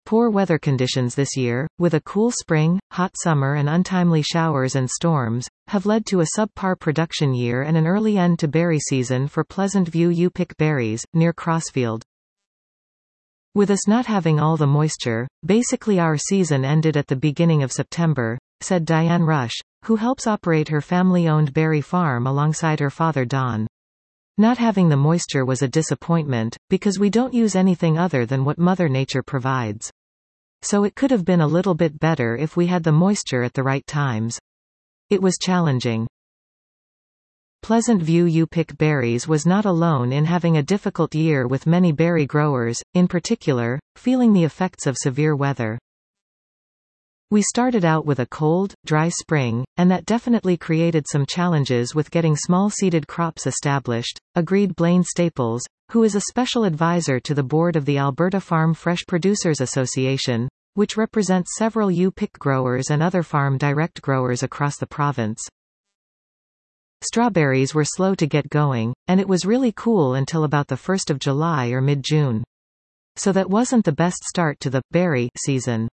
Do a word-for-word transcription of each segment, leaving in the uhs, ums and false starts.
Poor weather conditions this year, with a cool spring, hot summer and untimely showers and storms, have led to a subpar production year and an early end to berry season for Pleasant View U Pick Berries, near Crossfield. With us not having all the moisture, basically our season ended at the beginning of September, said Diane Rush, who helps operate her family-owned berry farm alongside her father Don. Not having the moisture was a disappointment, because we don't use anything other than what Mother Nature provides. So it could have been a little bit better if we had the moisture at the right times. It was challenging. Pleasant View U Pick Berries was not alone in having a difficult year, with many berry growers, in particular, feeling the effects of severe weather. We started out with a cold, dry spring, and that definitely created some challenges with getting small-seeded crops established, agreed Blaine Staples, who is a special advisor to the board of the Alberta Farm Fresh Producers Association, which represents several U Pick growers and other farm direct growers across the province. Strawberries were slow to get going, and it was really cool until about the first of July or mid-June. So that wasn't the best start to the berry season.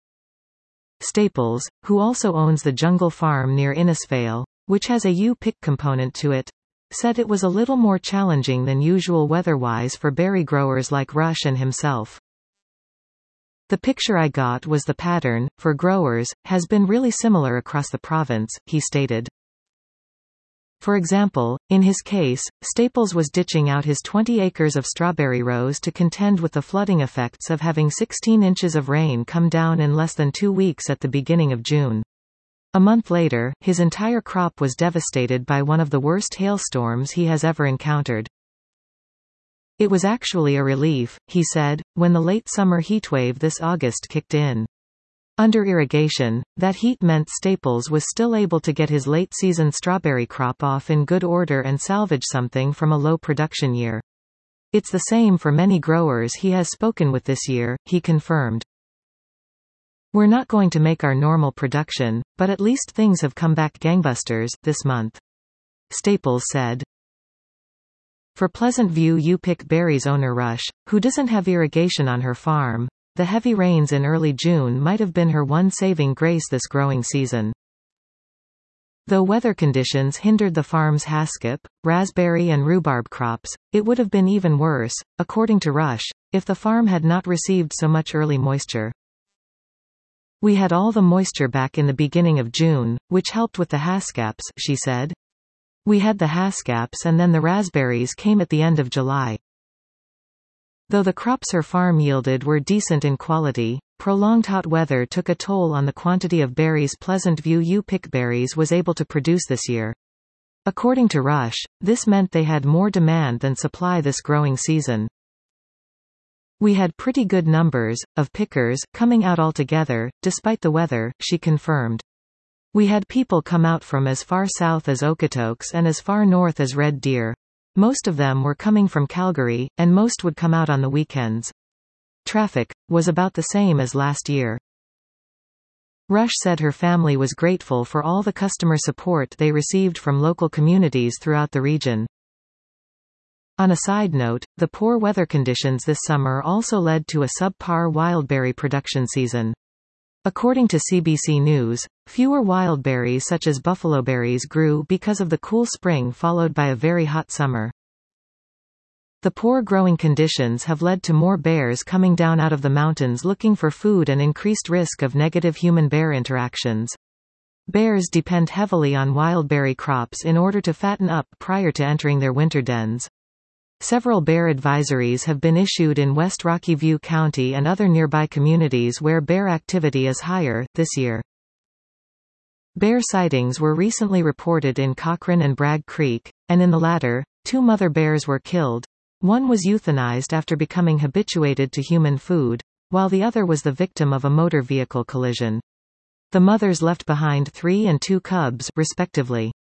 Staples, who also owns the Jungle Farm near Innisfail, which has a U Pick component to it, said it was a little more challenging than usual weather-wise for berry growers like Rush and himself. The picture I got was the pattern, for growers, has been really similar across the province, he stated. For example, in his case, Staples was ditching out his twenty acres of strawberry rows to contend with the flooding effects of having sixteen inches of rain come down in less than two weeks at the beginning of June. A month later, his entire crop was devastated by one of the worst hailstorms he has ever encountered. It was actually a relief, he said, when the late summer heatwave this August kicked in. Under irrigation, that heat meant Staples was still able to get his late-season strawberry crop off in good order and salvage something from a low production year. It's the same for many growers he has spoken with this year, he confirmed. We're not going to make our normal production, but at least things have come back gangbusters this month, Staples said. For Pleasant View U Pick Berries owner Rush, who doesn't have irrigation on her farm, the heavy rains in early June might have been her one saving grace this growing season. Though weather conditions hindered the farm's haskip, raspberry and rhubarb crops, it would have been even worse, according to Rush, if the farm had not received so much early moisture. We had all the moisture back in the beginning of June, which helped with the haskaps, she said. We had the haskaps and then the raspberries came at the end of July. Though the crops her farm yielded were decent in quality, prolonged hot weather took a toll on the quantity of berries Pleasant View U Pick Berries was able to produce this year. According to Rush, this meant they had more demand than supply this growing season. We had pretty good numbers of pickers coming out altogether, despite the weather, she confirmed. We had people come out from as far south as Okotoks and as far north as Red Deer. Most of them were coming from Calgary, and most would come out on the weekends. Traffic was about the same as last year. Rush said her family was grateful for all the customer support they received from local communities throughout the region. On a side note, the poor weather conditions this summer also led to a subpar wildberry production season. According to C B C News, fewer wildberries such as buffalo berries grew because of the cool spring followed by a very hot summer. The poor growing conditions have led to more bears coming down out of the mountains looking for food and increased risk of negative human-bear interactions. Bears depend heavily on wildberry crops in order to fatten up prior to entering their winter dens. Several bear advisories have been issued in West Rocky View County and other nearby communities where bear activity is higher, this year. Bear sightings were recently reported in Cochrane and Bragg Creek, and in the latter, two mother bears were killed. One was euthanized after becoming habituated to human food, while the other was the victim of a motor vehicle collision. The mothers left behind three and two cubs, respectively.